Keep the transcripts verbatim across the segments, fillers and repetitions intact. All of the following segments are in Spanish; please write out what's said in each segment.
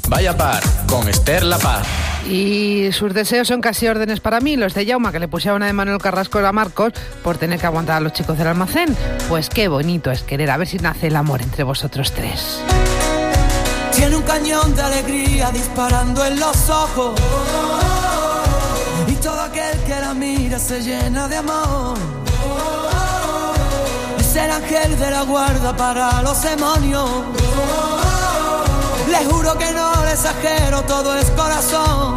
Vaya par, con Esther La Paz. Y sus deseos son casi órdenes para mí, los de Jauma, que le pusieron a de Manuel Carrasco a Marcos por tener que aguantar a los chicos del almacén. Pues qué bonito es querer, a ver si nace el amor entre vosotros tres. Tiene un cañón de alegría disparando en los ojos, y todo aquel que la mira se llena de amor. Es el ángel de la guarda para los demonios. Le juro que no le exagero, todo es corazón.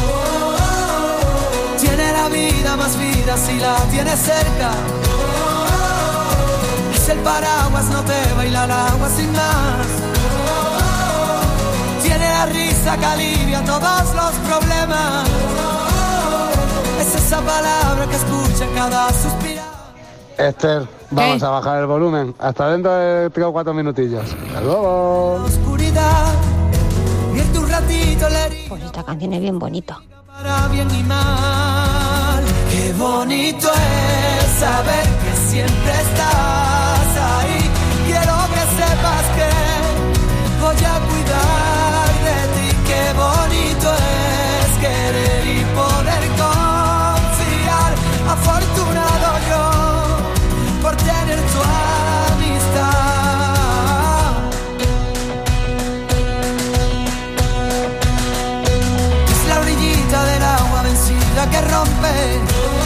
Tiene la vida más vida si la tiene cerca. Es el paraguas, no te baila el agua sin más. Tiene la risa que alivia todos los problemas. Es esa palabra que escucha cada suspiro. Esther, vamos ¿Qué? a bajar el volumen. Hasta dentro de tres o cuatro minutillos. Hasta luego. Pues esta canción es bien bonita. Para bien y mal. Qué bonito es saber que siempre estás ahí. Quiero que sepas que voy a cuidar de ti. Qué bonito es querer y poder confiar. Afortunado yo por tener tu amistad. Es la orillita del agua vencida que rompe.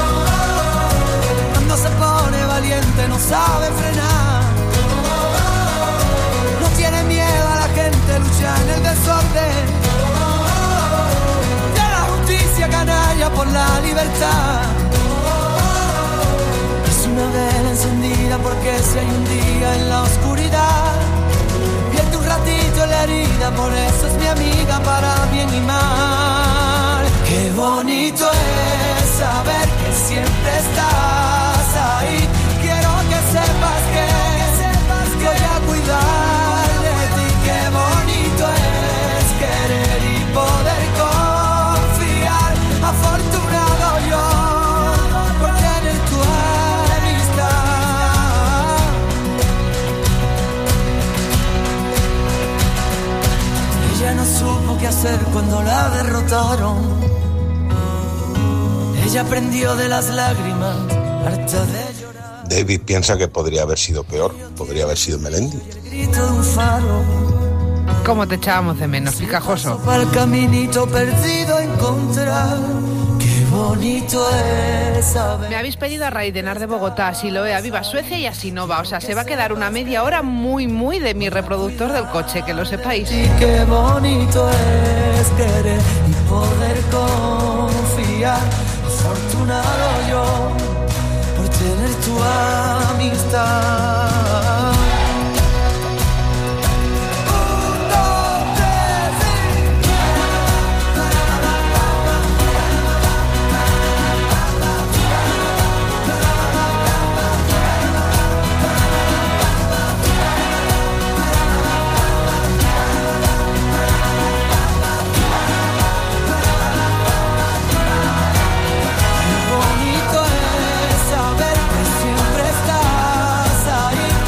Cuando se pone valiente no sabe frenar. No tiene miedo a la gente, lucha en el desorden. De la justicia canalla por la libertad. Una vela encendida porque si hay un día en la oscuridad, pierde un ratito en la herida, por eso es mi amiga para bien y mal. Qué bonito es saber que siempre estás ahí. Quiero que sepas que, que, sepas que voy a cuidar de ti. Qué bonito es querer y poder confiar. Afortunado yo por tener tu amor. Ella no supo qué hacer cuando la derrotaron. Ella aprendió de las lágrimas, harta de llorar. David piensa que podría haber sido peor, podría haber sido Melendi. El grito de un faro. ¿Cómo te echábamos de menos, picajoso? Para el caminito perdido encontrar. Qué bonito es saber. Me habéis pedido a Raidenar de Bogotá, Siloé, a Viva Suecia y a Sinova. O sea, se va a quedar una media hora muy, muy de mi reproductor del coche, que lo sepáis. Y qué bonito es querer y poder confiar. Afortunado yo por tener tu amistad. Bonito es saber que siempre estás ahí.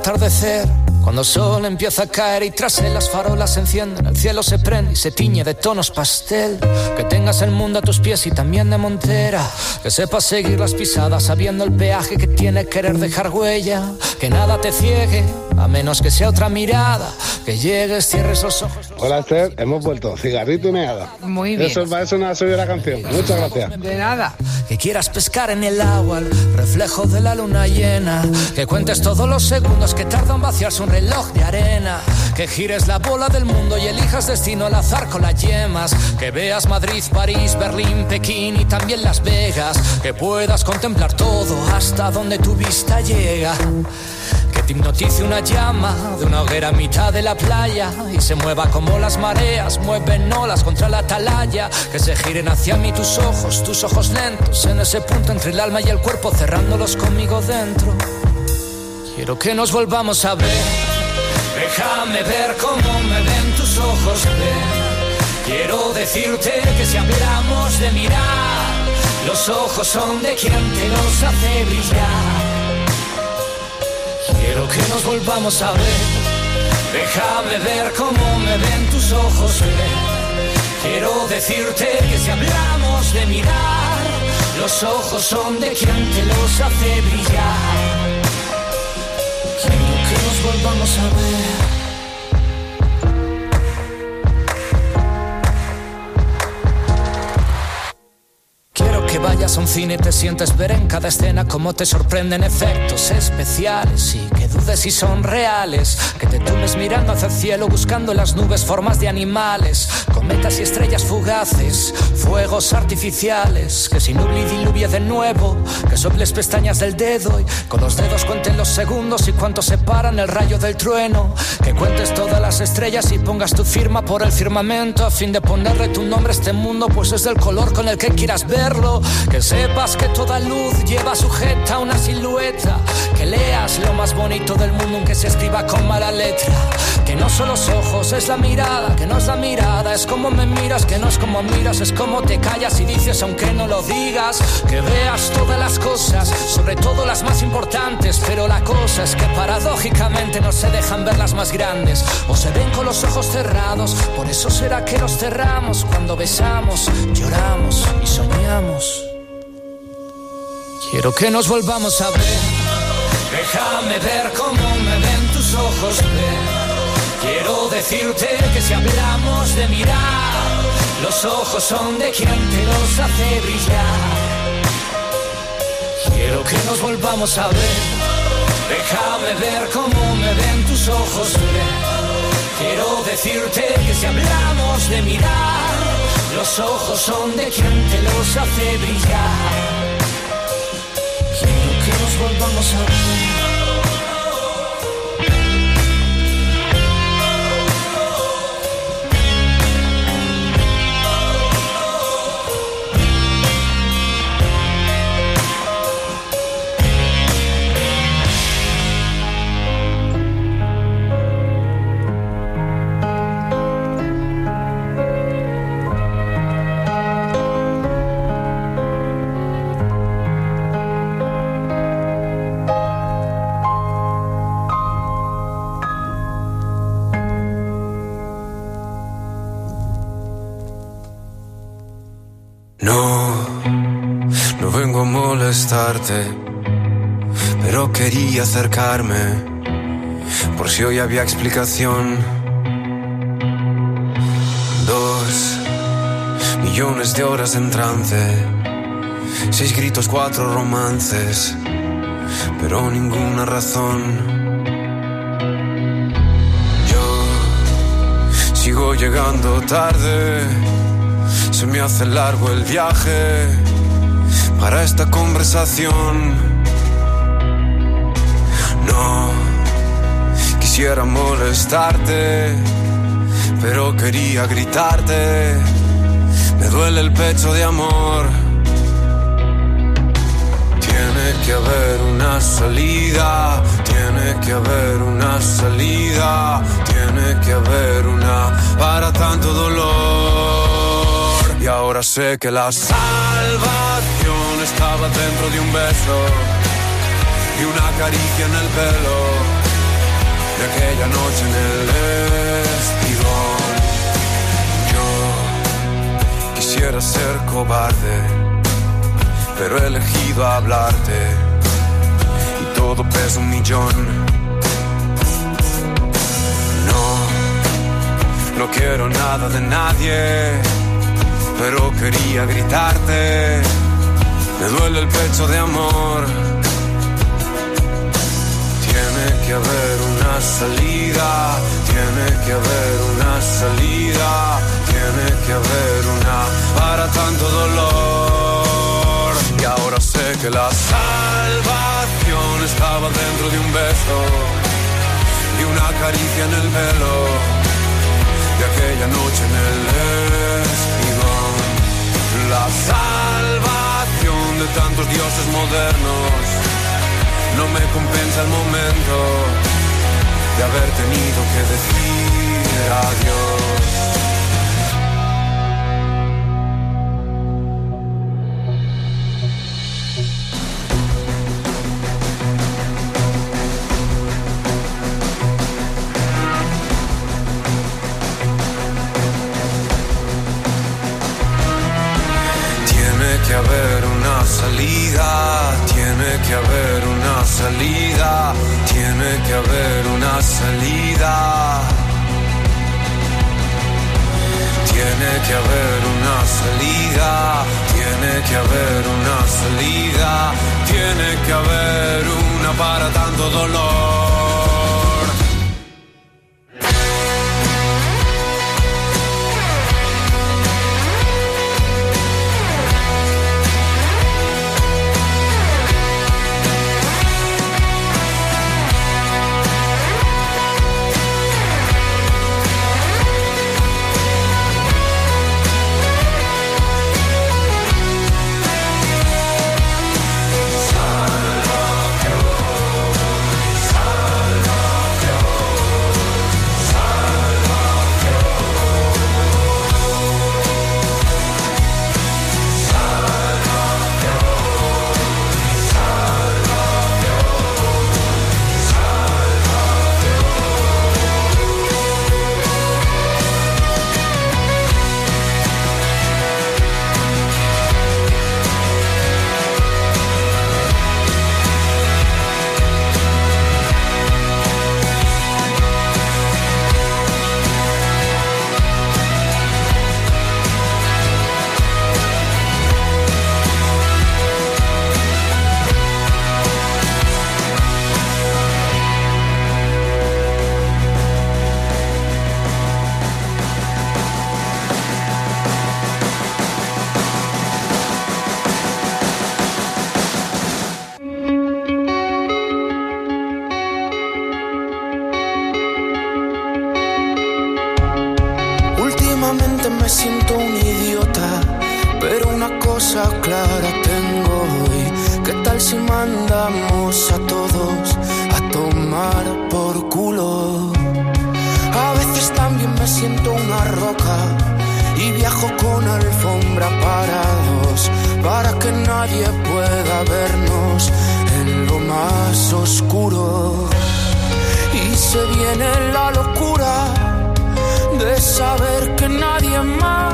atardecer, cuando el sol empieza a caer y tras él las farolas se encienden, el cielo se prende y se tiñe de tonos pastel. Que tengas el mundo a tus pies y también de montera, que sepas seguir las pisadas sabiendo el peaje que tiene querer dejar huella. Que nada te ciegue, a menos que sea otra mirada, que llegues, cierres los ojos. Hola Esther, hemos vuelto, cigarrito y meada. Muy bien. Eso, eso no ha subido la canción, muchas gracias. De nada. Que quieras pescar en el agua el reflejo de la luna llena, que cuentes todos los segundos que tarda en vaciarse un reloj de arena, que gires la bola del mundo y elijas destino al azar con las yemas, que veas Madrid, París, Berlín, Pekín y también Las Vegas, que puedas contemplar todo hasta donde tu vista llega. Que te hipnotice una llama de una hoguera a mitad de la playa y se mueva como las mareas, mueven olas contra la atalaya. Que se giren hacia mí tus ojos, tus ojos lentos, en ese punto entre el alma y el cuerpo, cerrándolos conmigo dentro. Quiero que nos volvamos a ver, déjame ver cómo me ven tus ojos, ven. Quiero decirte que si hablamos de mirar, los ojos son de quien te los hace brillar. Quiero que nos volvamos a ver, déjame ver cómo me ven tus ojos, ven. Quiero decirte que si hablamos de mirar, los ojos son de quien te los hace brillar. Quiero que nos volvamos a ver. Que vayas a un cine y te sientes ver en cada escena cómo te sorprenden efectos especiales y que dudes si son reales. Que te tumbes mirando hacia el cielo buscando en las nubes formas de animales, cometas y estrellas fugaces, fuegos artificiales. Que se nuble y diluvie de nuevo, que soples pestañas del dedo y con los dedos cuenten los segundos y cuánto separan el rayo del trueno. Que cuentes todas las estrellas y pongas tu firma por el firmamento a fin de ponerle tu nombre a este mundo, pues es del color con el que quieras verlo. Que sepas que toda luz lleva sujeta una silueta, que leas lo más bonito del mundo aunque se escriba con mala letra. Que no son los ojos, es la mirada, que no es la mirada, es como me miras, que no es como miras, es como te callas y dices aunque no lo digas. Que veas todas las cosas, sobre todo las más importantes, pero la cosa es que paradójicamente no se dejan ver las más grandes, o se ven con los ojos cerrados. Por eso será que los cerramos cuando besamos, lloramos y soñamos. Quiero que nos volvamos a ver, déjame ver cómo me ven tus ojos, ven. Quiero decirte que si hablamos de mirar, los ojos son de quien te los hace brillar. Quiero que nos volvamos a ver, déjame ver cómo me ven tus ojos, ven. Quiero decirte que si hablamos de mirar, los ojos son de quien te los hace brillar. Quiero que nos volvamos a ver. No, no vengo a molestarte, pero quería acercarme, por si hoy había explicación. Dos millones de horas en trance, seis gritos, cuatro romances, pero ninguna razón. Yo sigo llegando tarde, se me hace largo el viaje para esta conversación. No quisiera molestarte, pero quería gritarte. Me duele el pecho de amor. Tiene que haber una salida, tiene que haber una salida, tiene que haber una para tanto dolor. Y ahora sé que la salvación estaba dentro de un beso y una caricia en el pelo. aquella noche en el espigón. Yo quisiera ser cobarde, pero he elegido hablarte y todo pesa un millón. No, no quiero nada de nadie, pero quería gritarte. Me duele el pecho de amor. Tiene que haber una salida, tiene que haber una salida, tiene que haber una para tanto dolor. Y ahora sé que la salvación estaba dentro de un beso y una caricia en el pelo de aquella noche en el espigón. La salvación de tantos dioses modernos no me compensa el momento de haber tenido que decir adiós. Tiene que haber una salida, tiene que haber una salida, tiene que haber una salida. Tiene que haber una salida, tiene que haber una salida, tiene que haber una para tanto dolor. Me siento un idiota, pero una cosa clara tengo hoy. ¿Qué tal si mandamos a todos a tomar por culo? A veces también me siento una roca y viajo con alfombra para dos, para que nadie pueda vernos en lo más oscuro. Y se viene la locura de saber que nadie más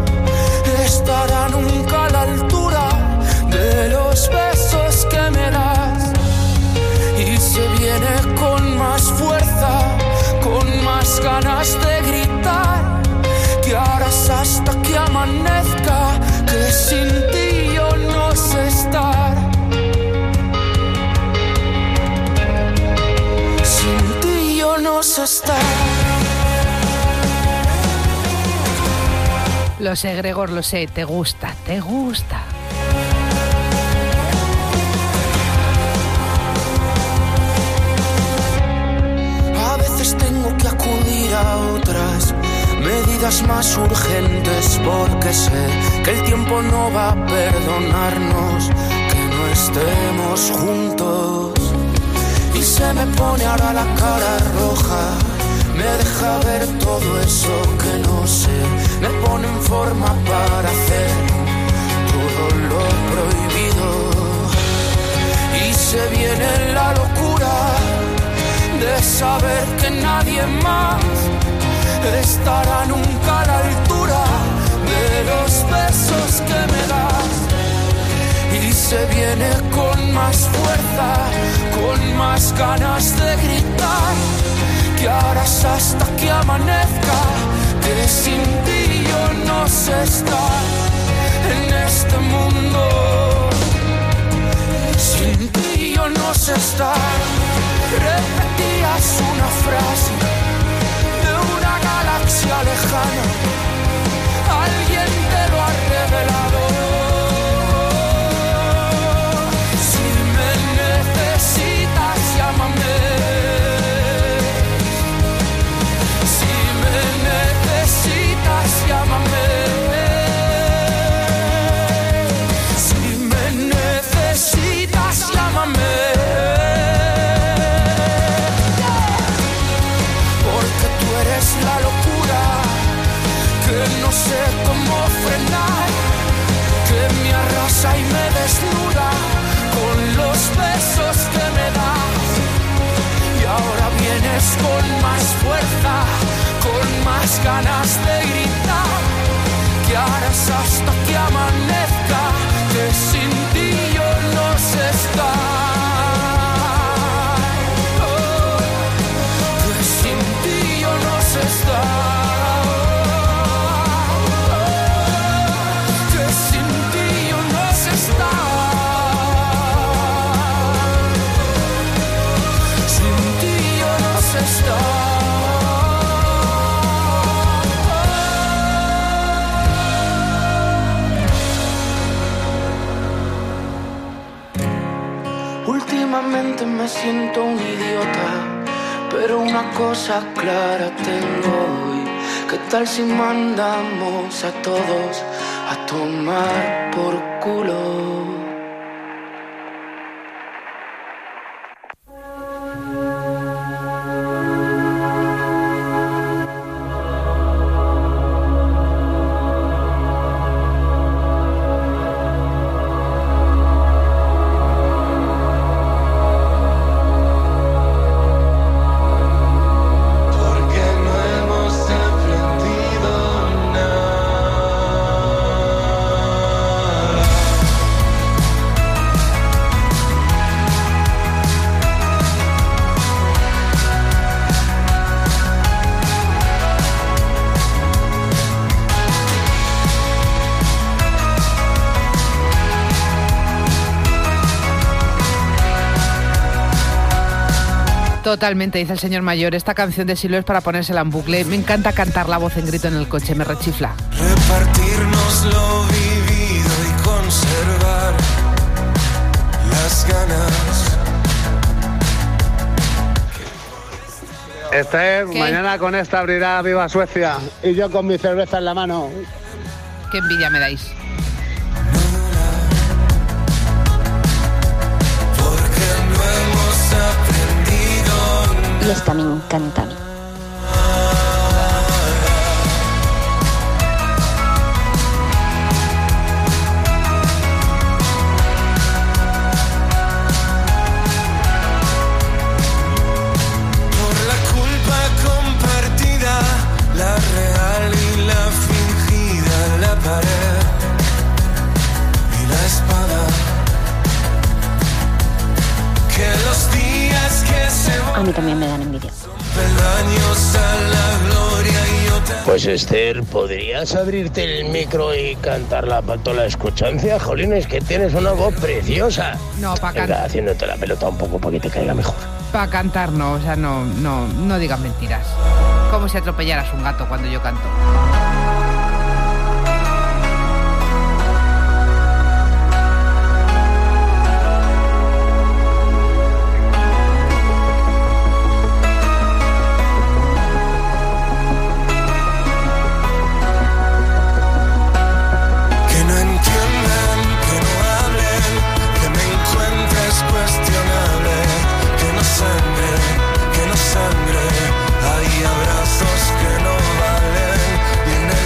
estará nunca a la altura de los besos que me das. Y se viene con más fuerza, con más ganas de gritar, que harás hasta que amanezca, que sin ti yo no sé estar. Sin ti yo no sé estar. Lo sé, Gregor, lo sé, te gusta, te gusta. A veces tengo que acudir a otras medidas más urgentes, porque sé que el tiempo no va a perdonarnos que no estemos juntos. Y se me pone ahora la cara roja, me deja ver todo eso que no sé, me pone en forma para hacer todo lo prohibido. Y se viene la locura de saber que nadie más estará nunca a la altura de los besos que me das. Y se viene con más fuerza, con más ganas de gritar, que harás hasta que amanezca, que sin ti yo no sé estar en este mundo. Sin ti yo no sé estar. Repetías una frase de una galaxia lejana, alguien te lo ha revelado. Si me necesitas, llámame. Si me necesitas, llámame. Si me necesitas, llámame. La locura que no sé cómo frenar, que me arrasa y me desnuda con los besos que me das. Y ahora vienes con más fuerza, con más ganas de gritar, que harás hasta que amanezca, que sin ti yo no sé estar. Estar, que sin ti yo no sé estar, sin ti yo no sé estar. Últimamente me siento un idiota, pero una cosa clara tengo hoy. ¿Qué tal si mandamos a todos a tomar por culo? Totalmente, dice el señor mayor. Esta canción de Silo es para ponérsela en bucle. Me encanta cantar la voz en grito en el coche, me rechifla. Repartirnos lo vivido y conservar las ganas. Esther, ¿Qué? mañana con esta abrirá Viva Suecia y yo con mi cerveza en la mano. Qué envidia me dais. Y esta me encanta a mí. Por la culpa compartida, la real y la fingida, la pared y la espada. Que los días que se van. A mí también me dan envidia. Pues Esther, ¿podrías abrirte el micro y cantar la patola escuchancia? Jolín, es que tienes una voz preciosa. No, para Venga, cantar. haciéndote la pelota un poco para que te caiga mejor. Para cantar no, o sea, no, no, no digas mentiras. Como si atropellaras un gato cuando yo canto. Hay abrazos que no valen y en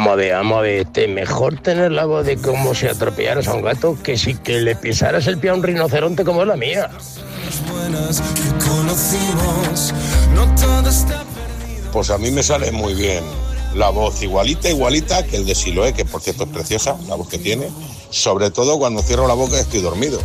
Vamos a ver, vamos a ver, te mejor tener la voz de como si atropellaras a un gato que si que le pisaras el pie a un rinoceronte como es la mía. Pues a mí me sale muy bien la voz igualita, igualita que el de Siloé, que por cierto es preciosa, la voz que tiene, sobre todo cuando cierro la boca y estoy dormido.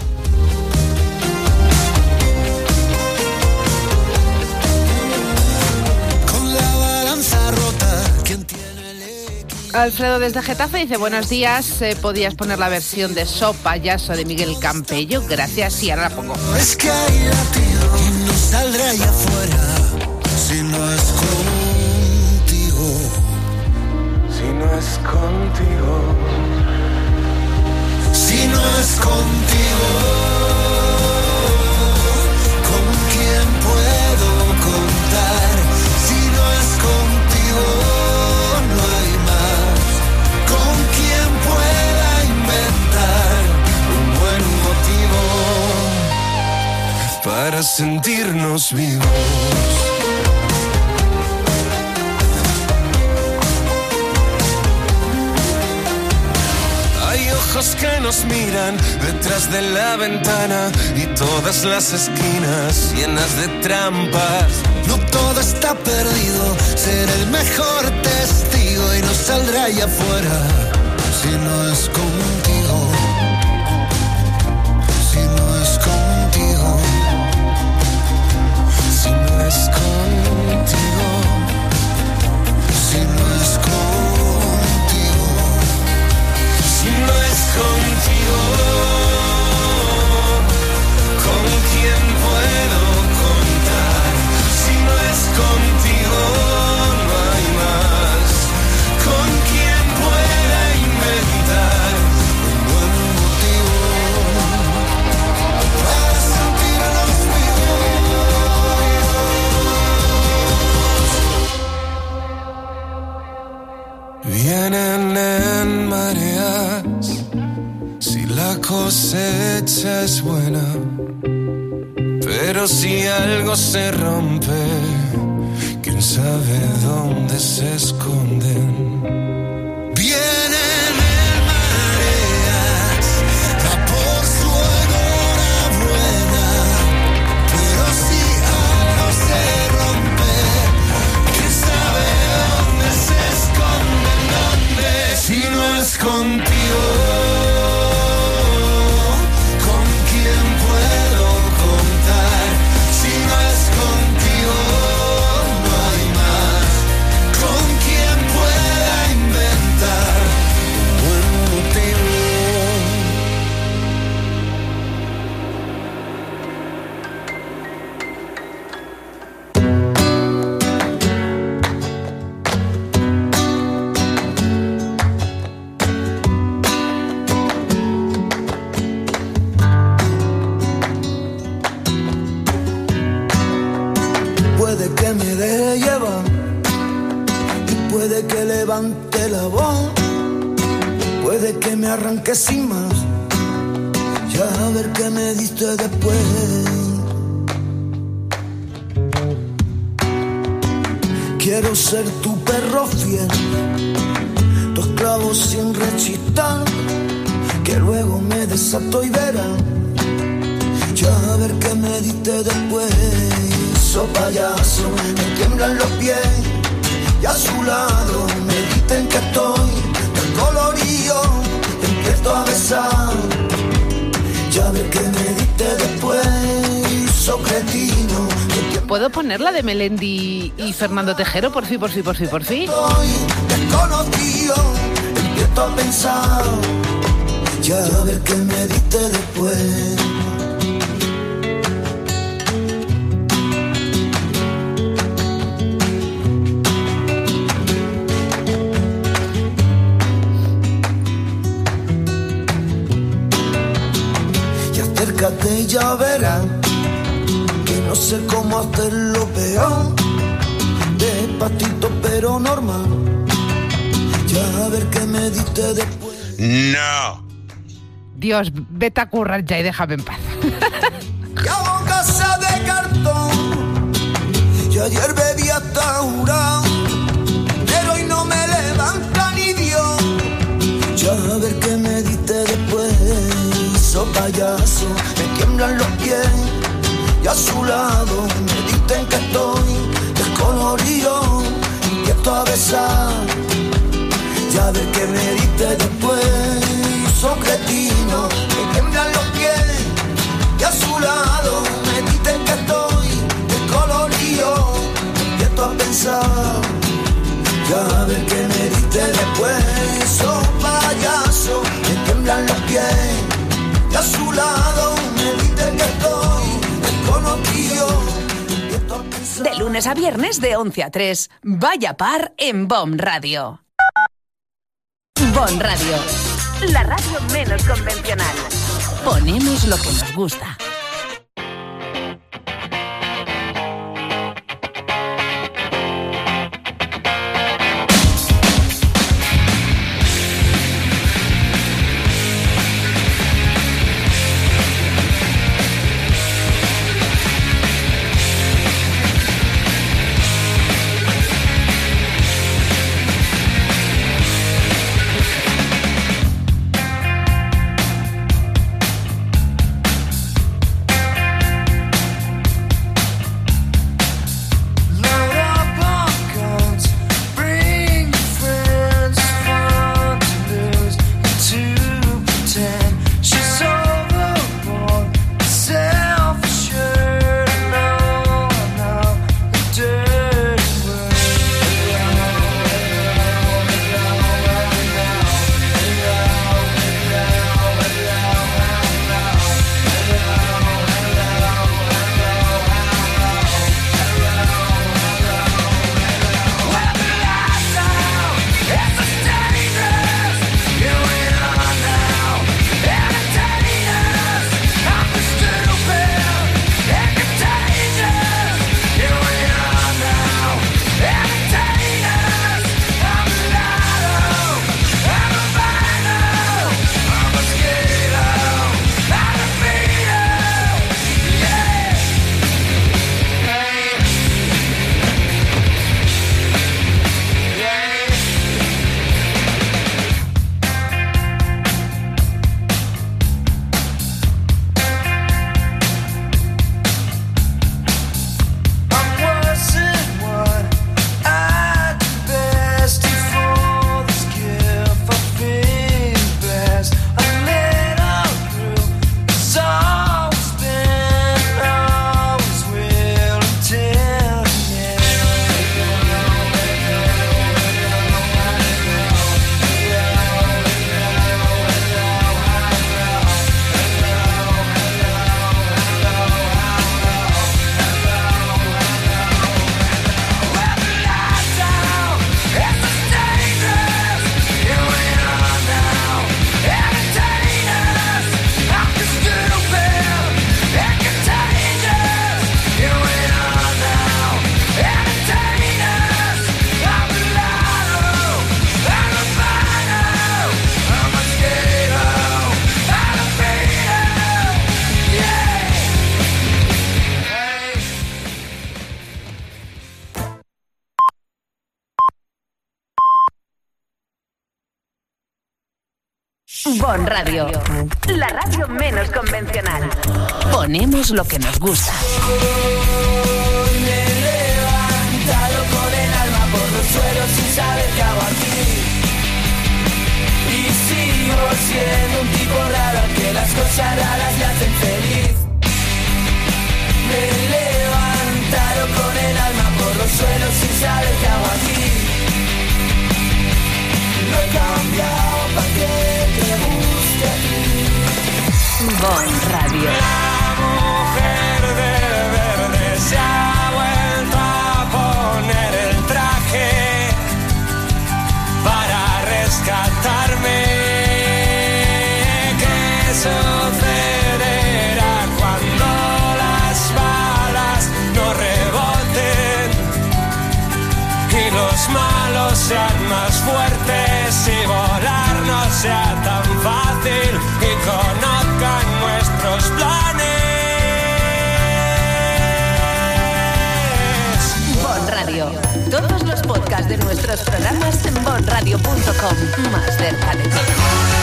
Alfredo desde Getafe dice, buenos días, eh, podías poner la versión de So Payaso de Miguel Campello, gracias, sí, ahora la pongo. Es que hay latido y no saldrá allá afuera si no es contigo, si no es contigo, si no es contigo, ¿con quién puedo contar? Si no es contigo, no hay más con quien pueda inventar un buen motivo para sentirnos vivos. Hay ojos que nos miran detrás de la ventana y todas las esquinas llenas de trampas. No todo está perdido, ser el mejor testigo y no saldrá allá afuera si no es contigo, si no es contigo, si no es contigo, si no es contigo, si no es contigo, ¿con quién puedo contar? Si no es contigo, no hay más con quien pueda inventar un buen motivo para sentirnos vivos. Vienen en mareas si la cosecha es buena, pero si algo se rompe, quién sabe dónde se esconden. Vienen en mareas, da por su enhorabuena, pero si algo se rompe, quién sabe dónde se esconden, dónde. Si no es contigo, ¿con quién puedo contar? Si no es contigo, no hay más con quien pueda inventar un buen motivo. Puede que me deje llevar y puede que levante la voz, puede que me arranque sin más, ya a ver qué me diste después. Quiero ser tu perro fiel, tu esclavo sin rechistar, que luego me desato y verán, ya a ver qué me diste después. So payaso, me tiemblan los pies y a su lado me dicen que estoy descolorido, te empiezo a besar, ya ver qué me diste después. So cretino. ¿Puedo poner la de Melendi y Fernando Tejero? Por fin, por fin, por fin, por fin. Estoy desconocido, empiezo a pensar, ya a ver qué me diste después. Y ya verán que no sé cómo hacerlo peor, despacito pero normal, ya a ver qué me diste después. No. Dios, vete a currar ya y déjame en paz. Y hago casa de cartón, y ayer bebí hasta jurado, pero hoy no me levantan a ver qué me diste después. Oh payaso, me tiemblan los pies y a su lado me dicen que estoy descolorido, empiezo a besar y a ver qué me diste después. Oh cretino, me tiemblan los pies y a su lado me dicen que estoy descolorido, empiezo a pensar y a ver qué me diste después. Oh payaso, me tiemblan los pies y a su lado me dicen que estoy desconocido. De lunes a viernes de once a tres, Vaya Par en Bon Radio. Bon Radio, la radio menos convencional. Ponemos lo que nos gusta. Bon Radio, la radio menos convencional. Ponemos lo que nos gusta. Hoy me he levantado con el alma por los suelos sin saber qué hago aquí. Y sigo siendo un tipo raro al que las cosas raras le hacen feliz. Me he levantado con el alma por los suelos sin saber qué hago aquí. No he cambiado para que te guste aquí. Bon Radio. La mujer de verde se ha vuelto a poner el traje para rescatarme. ¿Qué sucederá cuando las balas no reboten y los malos sean más fuertes y volar no sea tan fácil y conozcan nuestros planes? Bon Radio. Todos los podcasts de nuestros programas en bon radio punto com. Más cerca de ti.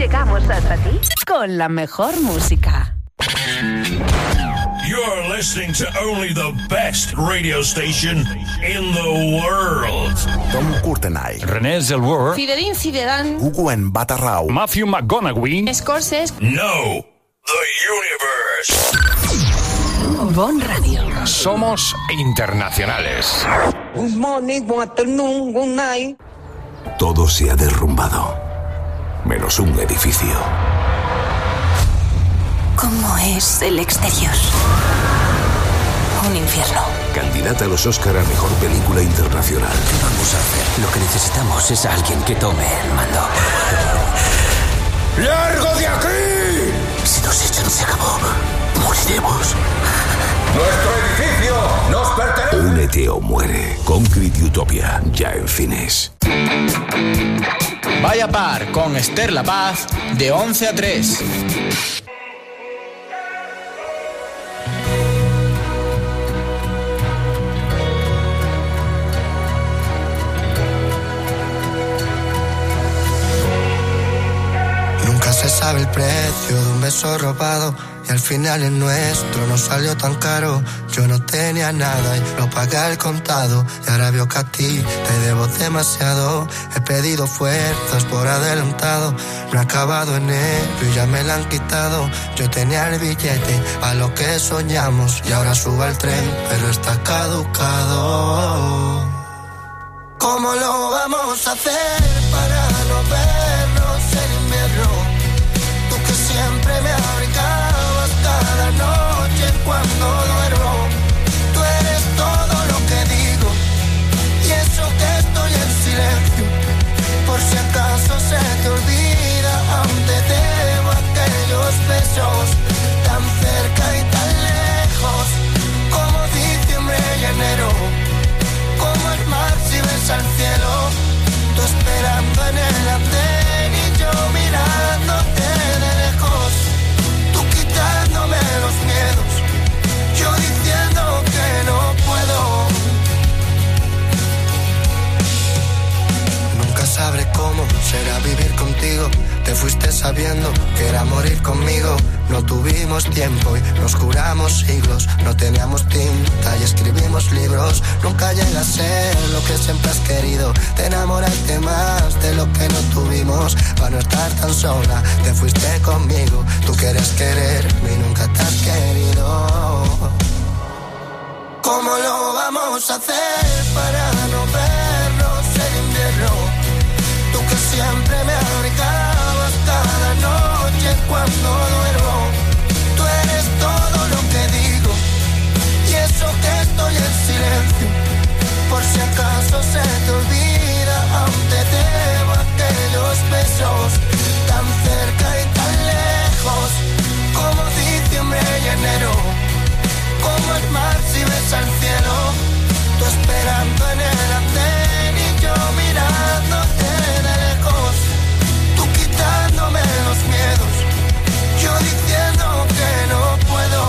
Llegamos hasta ti con la mejor música. You're listening to only the best radio station in the world. Tom Courtenay, René Zellweger, Zinedine Zidane, Hugo Batarrau, Matthew McConaughey, Scorsese. No, the universe. Bon Radio. Somos internacionales. Good morning, good afternoon, good night. Todo se ha derrumbado, menos un edificio. ¿Cómo es el exterior? Un infierno. Candidata a los Oscar a Mejor Película Internacional. ¿Qué vamos a hacer? Lo que necesitamos es alguien que tome el mando. ¡Largo de aquí! Si nos echan, se acabó. Moriremos. ¡Nuestro edificio nos pertenece! Únete o muere. Concrete Utopia, ya en cines. Vaya par con Esther La Paz de once a tres. Nunca se sabe el precio de un beso robado y al final el nuestro no salió tan caro. Yo no tenía nada y lo pagué al contado y ahora veo que a ti te debo demasiado. He pedido fuerzas por adelantado, no he acabado enero y ya me la han quitado. Yo tenía el billete a lo que soñamos y ahora subo al tren pero está caducado. ¿Cómo lo vamos a hacer para no vernos en invierno? Tú que siempre me abrigabas cada noche cuando duermo. Tú eres todo lo que digo y eso que estoy en silencio. Por si acaso se te olvida, aún te debo aquellos besos tan cerca y tan lejos como diciembre y enero. Como el mar si ves al cielo, tú esperando en el andén y yo mirándote de lejos, tú quitándome los miedos, yo diciendo que no puedo. Nunca sabré cómo será vivir contigo. Te fuiste sabiendo que era morir conmigo. No tuvimos tiempo y nos juramos siglos. No teníamos tinta y escribimos libros. Nunca llega a ser lo que siempre has querido. Te enamoraste más de lo que no tuvimos. Para no estar tan sola, te fuiste conmigo. Tú quieres quererme y nunca te has querido. ¿Cómo lo vamos a hacer para no vernos en invierno? Tú que siempre me abrigabas cada noche cuando duermo. Tú eres todo lo que digo y eso que estoy en silencio. Por si acaso se te olvida, aún te debo aquellos besos tan cerca y tan lejos como diciembre y enero. Como el mar si ves al cielo, tú esperando en el andén y yo mirándote de lejos, tú quitándome los miedos, yo diciendo que no puedo.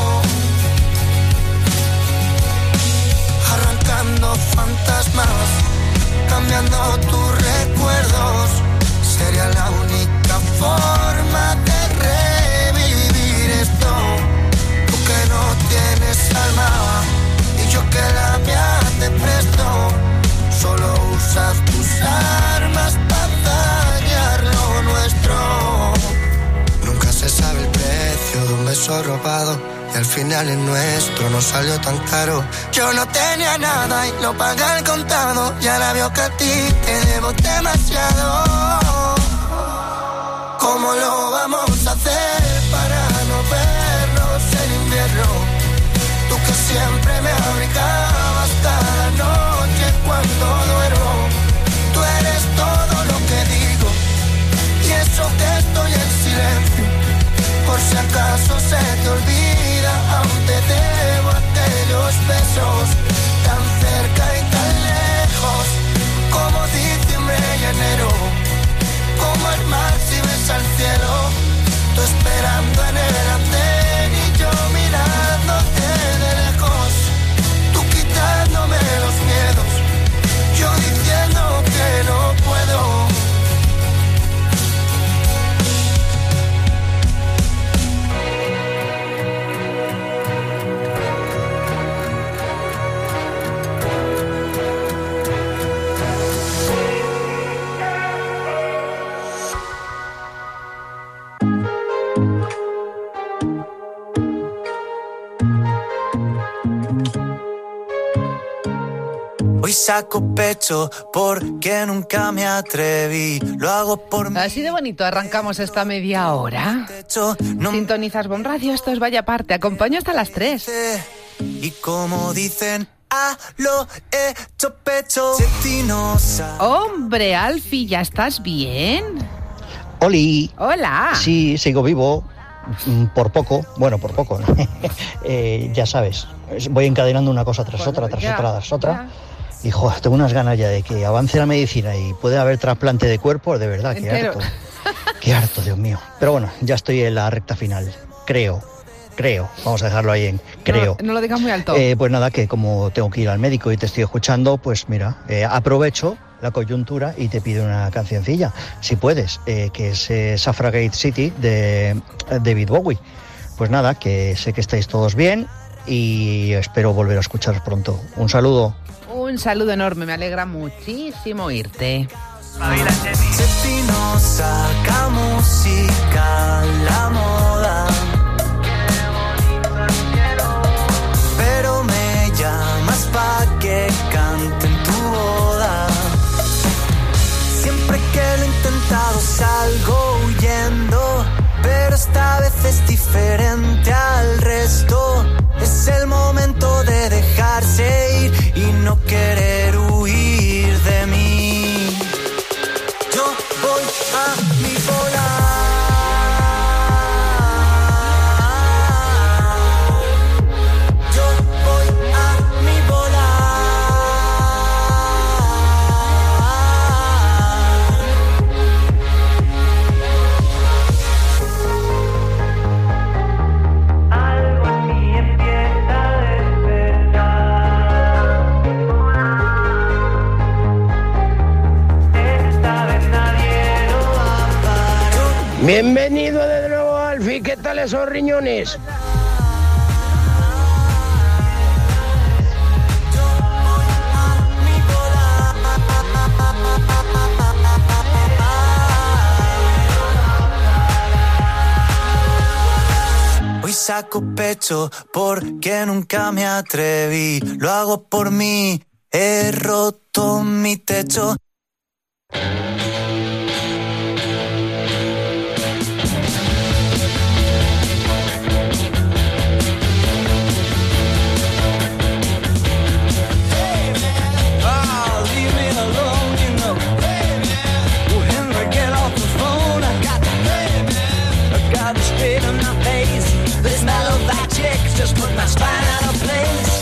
Arrancando fantasmas, cambiando tus recuerdos, sería la única forma de revivir esto. Tú que no tienes alma y yo que la mía te presto, solo usas tus armas para dañar lo nuestro. Nunca se sabe el precio de un beso robado y al final el nuestro no salió tan caro. Yo no tenía nada y lo pagué al contado y ahora veo que a ti te debo demasiado. ¿Cómo lo vamos a hacer para no vernos en invierno? Tú que siempre me abrigabas cada noche cuando duermo. Tú eres todo lo que digo y eso que estoy en silencio. Por si acaso se te olvida, aún te debo aquellos besos tan cerca y tan lejos como diciembre y enero. Como el mar si ves al cielo, tú esperando en el andén y yo mirándote de lejos, tú quitando saco pecho porque nunca me atreví. Lo hago por mí. Así de bonito arrancamos esta media hora. No... Sintonizas Bon Radio, esto es Vaya Par. Te acompaño hasta las tres. Y como dicen, a lo hecho pecho. Hombre, Alfie, ¿ya estás bien? Oli. Hola. Sí, sigo vivo. Por poco, bueno, por poco, ¿no? eh, ya sabes, voy encadenando una cosa tras bueno, otra, tras ya, otra, tras otra. Ya. Y joder, tengo unas ganas ya de que avance la medicina y pueda haber trasplante de cuerpo, de verdad, qué harto. Qué harto, Dios mío. Pero bueno, ya estoy en la recta final, creo, creo. Vamos a dejarlo ahí en creo. No, no lo digas muy alto. Eh, pues nada, que como tengo que ir al médico y te estoy escuchando, pues mira, eh, aprovecho la coyuntura y te pido una cancioncilla, si puedes, eh, que es eh, Suffragette City de David Bowie. Pues nada, que sé que estáis todos bien y espero volver a escucharos pronto. Un saludo. Un saludo enorme, me alegra muchísimo oírte. Sepino saca música, la moda, pero me llamas pa' que cante en tu boda. Siempre que lo he intentado salgo huyendo, pero esta vez es diferente al resto. Es el momento de dejarse ir y no querer huir de mí. Yo voy a mi bola. Yo voy a mi bola. Algo en mí empieza a despertar. Esta vez nadie lo va a parar. Bienvenido de nuevo, Alfie. ¿Qué tal esos riñones? Hoy saco pecho porque nunca me atreví. Lo hago por mí, he roto mi techo. Oh, leave me alone, you know. Oh, Henry, get off the phone. I got the I got the straight on my face. This mellow back chick just put my spine out of place.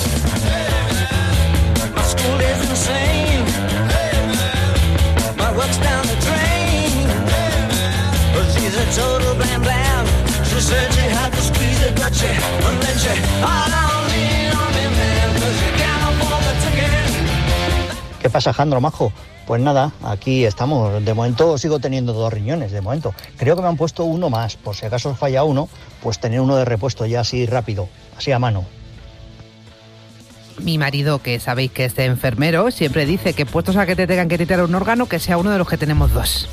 My school is insane. My work's down the drain. But she's a total blam blam. She said she had to squeeze it, but she wouldn't let you. All on me, on me, man, 'cause you can't afford the ticket. ¿Qué pasa, Jandro, majo? Pues nada, aquí estamos. De momento sigo teniendo dos riñones, de momento. Creo que me han puesto uno más, por si acaso os falla uno, pues tener uno de repuesto ya así rápido, así a mano. Mi marido, que sabéis que es de enfermero, siempre dice que puestos a que te tengan que retirar un órgano, que sea uno de los que tenemos dos.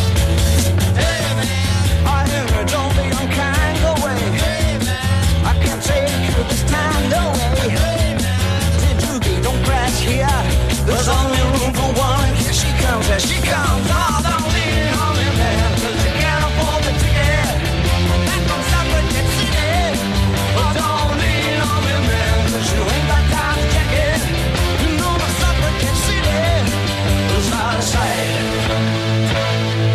There's only room for one. Here she comes, here she comes. Oh, don't lean on me, man, 'cause you can't afford the ticket. Back from Suffragette City. Oh, don't lean on me, man, 'cause you ain't got time to check it. You know the Suffragette City is out of sight.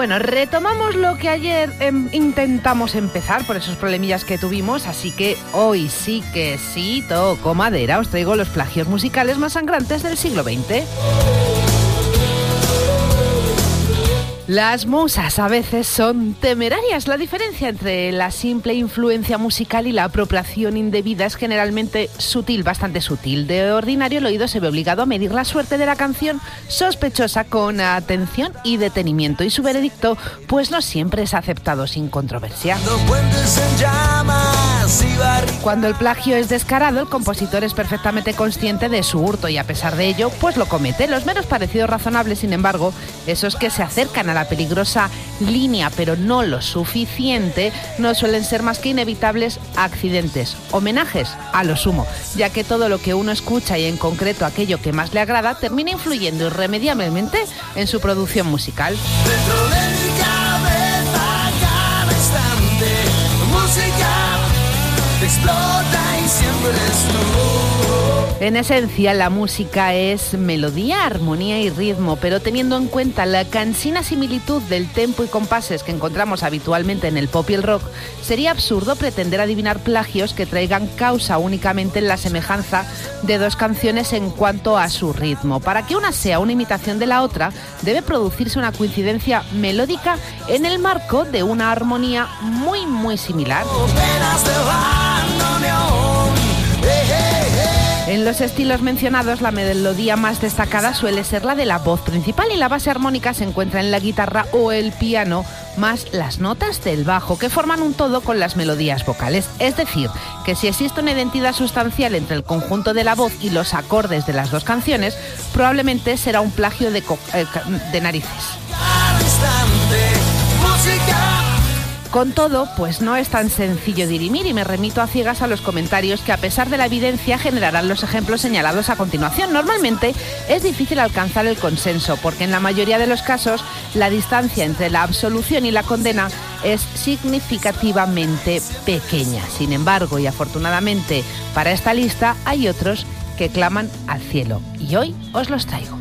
Bueno, retomamos lo que ayer eh, intentamos empezar por esos problemillas que tuvimos, así que hoy sí que sí, toco madera, os traigo los plagios musicales más sangrantes del siglo veinte. Las musas a veces son temerarias. La diferencia entre la simple influencia musical y la apropiación indebida es generalmente sutil, bastante sutil. De ordinario, el oído se ve obligado a medir la suerte de la canción sospechosa con atención y detenimiento, y su veredicto pues no siempre es aceptado sin controversia. Cuando el plagio es descarado, el compositor es perfectamente consciente de su hurto y a pesar de ello pues lo comete. Los meros parecidos razonables, sin embargo, esos que se acercan a la peligrosa línea pero no lo suficiente, no suelen ser más que inevitables accidentes, homenajes a lo sumo, ya que todo lo que uno escucha y en concreto aquello que más le agrada termina influyendo irremediablemente en su producción musical. Dentro de mi cabeza cada instante, música explota y siempre eres tú. En esencia, la música es melodía, armonía y ritmo, pero teniendo en cuenta la cansina similitud del tempo y compases que encontramos habitualmente en el pop y el rock, sería absurdo pretender adivinar plagios que traigan causa únicamente en la semejanza de dos canciones en cuanto a su ritmo. Para que una sea una imitación de la otra, debe producirse una coincidencia melódica en el marco de una armonía muy, muy similar. En los estilos mencionados, la melodía más destacada suele ser la de la voz principal y la base armónica se encuentra en la guitarra o el piano, más las notas del bajo, que forman un todo con las melodías vocales. Es decir, que si existe una identidad sustancial entre el conjunto de la voz y los acordes de las dos canciones, probablemente será un plagio de, co- eh, de narices. Con todo, pues no es tan sencillo dirimir y me remito a ciegas a los comentarios que, a pesar de la evidencia, generarán los ejemplos señalados a continuación. Normalmente es difícil alcanzar el consenso porque en la mayoría de los casos la distancia entre la absolución y la condena es significativamente pequeña. Sin embargo, y afortunadamente para esta lista, hay otros que claman al cielo y hoy os los traigo.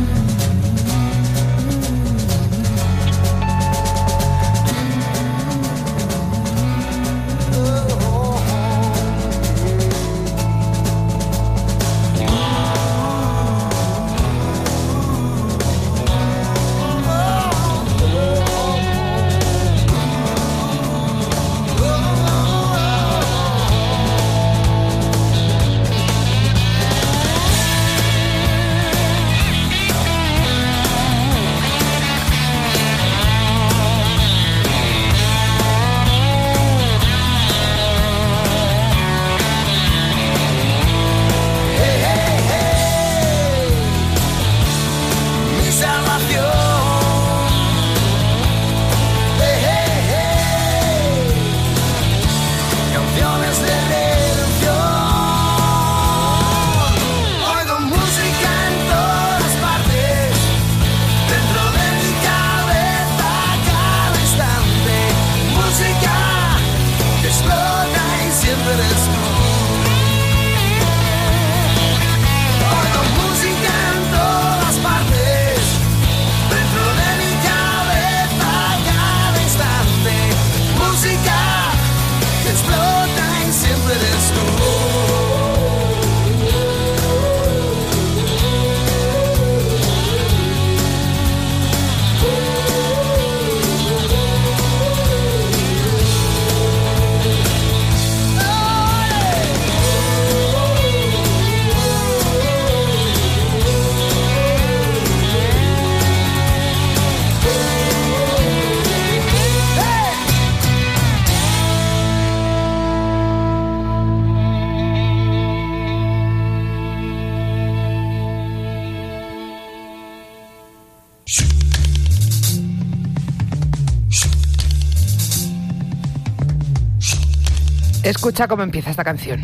Escucha cómo empieza esta canción.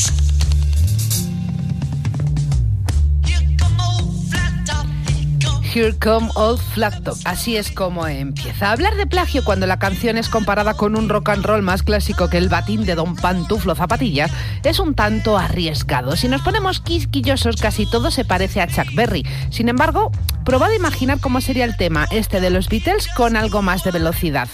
Here Come Old Flat Top. Así es como empieza. Hablar de plagio cuando la canción es comparada con un rock and roll más clásico que el batín de Don Pantuflo Zapatillas es un tanto arriesgado. Si nos ponemos quisquillosos, casi todo se parece a Chuck Berry. Sin embargo, Probad a imaginar cómo sería el tema este de los Beatles con algo más de velocidad.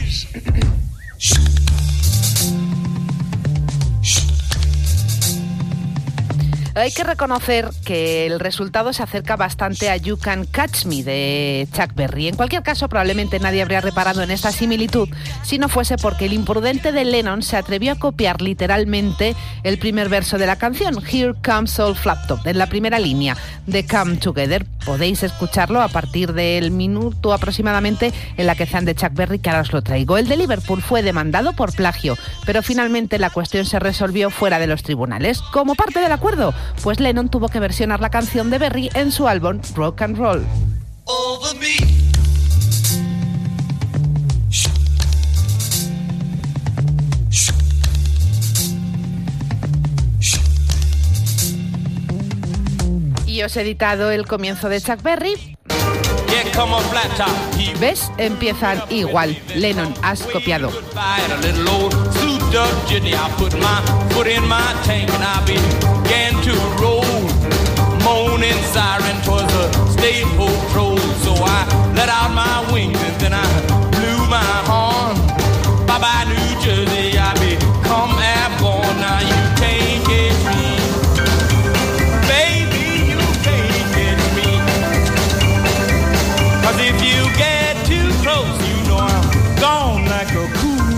Hay que reconocer que el resultado se acerca bastante a You Can Catch Me de Chuck Berry. En cualquier caso, probablemente nadie habría reparado en esta similitud si no fuese porque el imprudente de Lennon se atrevió a copiar literalmente el primer verso de la canción, Here Comes Old Flaptop, en la primera línea de Come Together. Podéis escucharlo a partir del minuto aproximadamente en la que sean de Chuck Berry, que ahora os lo traigo. El de Liverpool fue demandado por plagio, pero finalmente la cuestión se resolvió fuera de los tribunales. Como parte del acuerdo, pues Lennon tuvo que versionar la canción de Berry en su álbum Rock and Roll. Y os he editado el comienzo de Chuck Berry. ¿Ves? Empiezan igual. Lennon, has copiado. If you get too close, you know I'm gone like a cool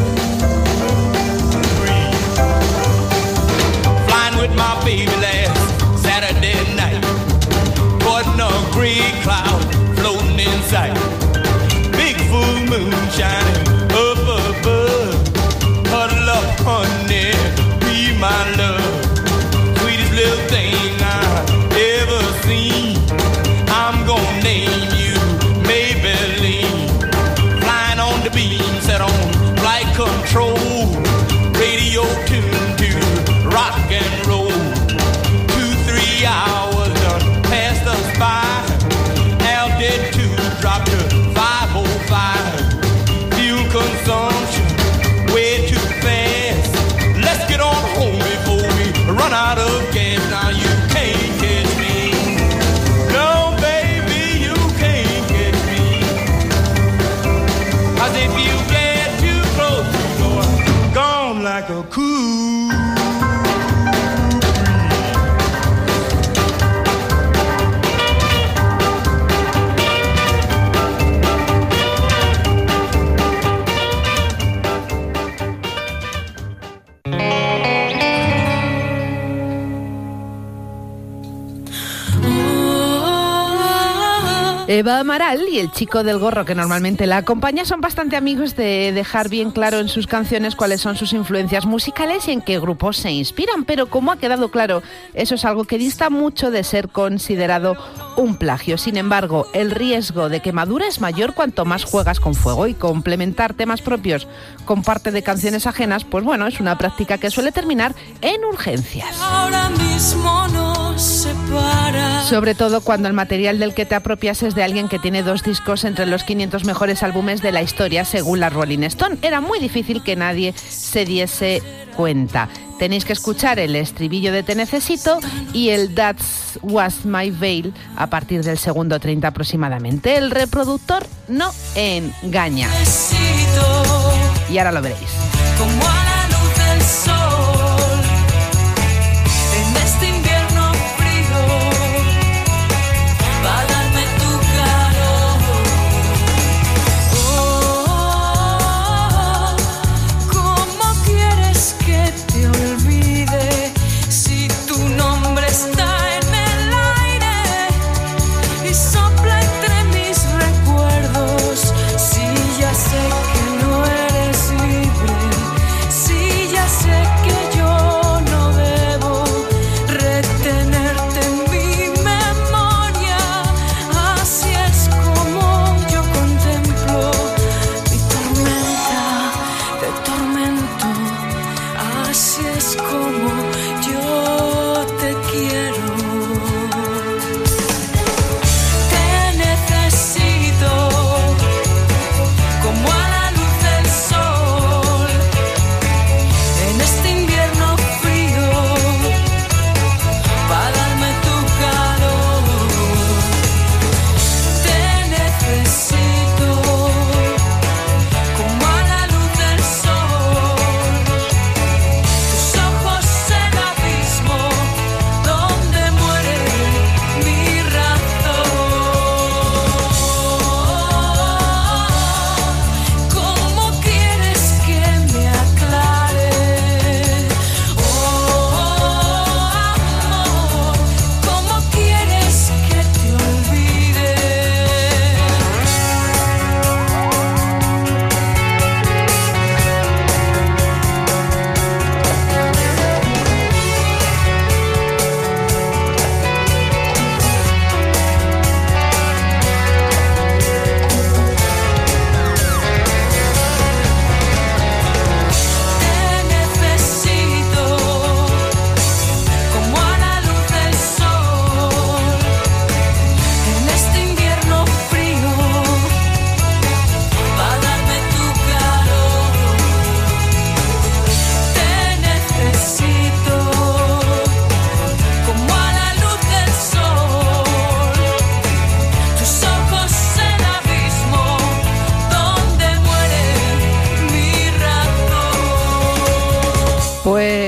breeze. Flying with my baby last Saturday night, caught in a gray cloud floating in sight. Big full moon shining up above. Huddle up, honey, be my love. Sweetest little thing I've ever seen. I'm gonna name you Maybelline. Flying on the beam, set on flight control. Radio tuned to rock and roll. Two, three hours done passed us by. Altitude dropped to five oh five. Fuel consumption way too fast. Let's get on home before we run out of gas. Now you can't catch me. No, baby, you can't catch me. Cause if you get too close, you know I'm gone like a cool. Eva Amaral y el chico del gorro que normalmente la acompaña son bastante amigos de dejar bien claro en sus canciones cuáles son sus influencias musicales y en qué grupos se inspiran, pero como ha quedado claro, eso es algo que dista mucho de ser considerado un plagio. Sin embargo, el riesgo de quemadura es mayor cuanto más juegas con fuego, y complementar temas propios con parte de canciones ajenas, pues bueno, es una práctica que suele terminar en urgencias. Ahora mismo nos separa. Sobre todo cuando el material del que te apropias es de alguien que tiene dos discos entre los quinientos mejores álbumes de la historia, según la Rolling Stone. Era muy difícil que nadie se diese cuenta. Tenéis que escuchar el estribillo de Te Necesito y el That Was My Veil a partir del segundo treinta aproximadamente. El reproductor no engaña. Y ahora lo veréis. Como a la luz del sol, en este invierno frío, va a darme tu calor. Oh, ¿cómo quieres que te olvide si tu nombre está en el aire y sopla entre mis recuerdos? Si ya sé que no eres libre,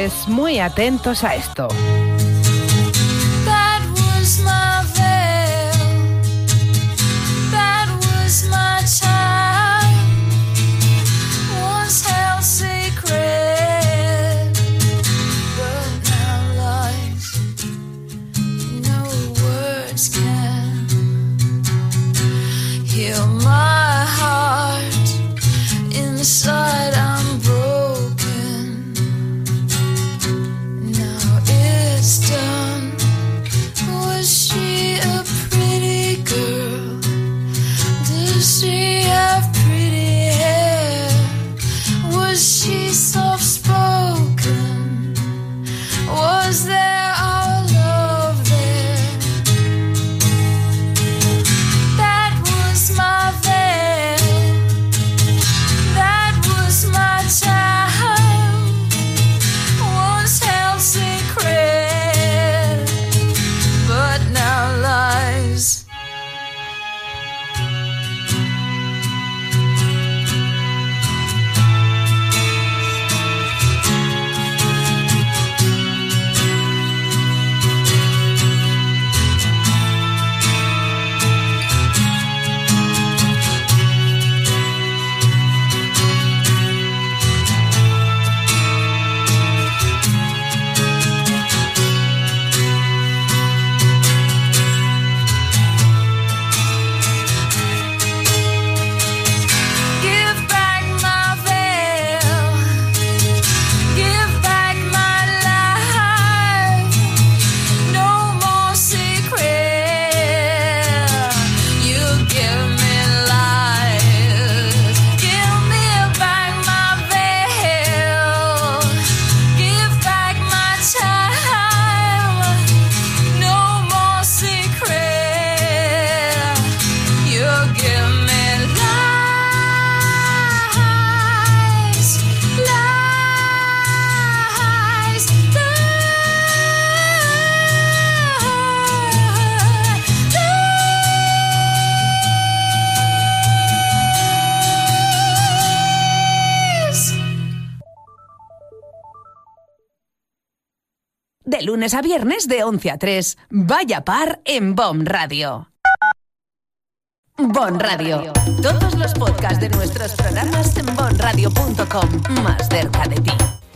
pues muy atentos a esto. That was my veil. That was my time. Was held secret, but now lies. No words can heal my heart. Inside I'm broken. Now it's done. Was she a pretty girl? Does she have pretty hair? Was she soft spoken? Was there our love there? That was my veil. That was my time. Was held secret, but now lies. Give back my veil. Give back my life. No more secret. You give me lies. Give me back my veil. Give back my time. No more secret. You give me lies, lies, lies. De lunes a viernes de once a tres, Vaya Par en Bon Radio. Bon Radio. Todos los podcasts de nuestros programas en bon radio punto com. Más cerca de ti.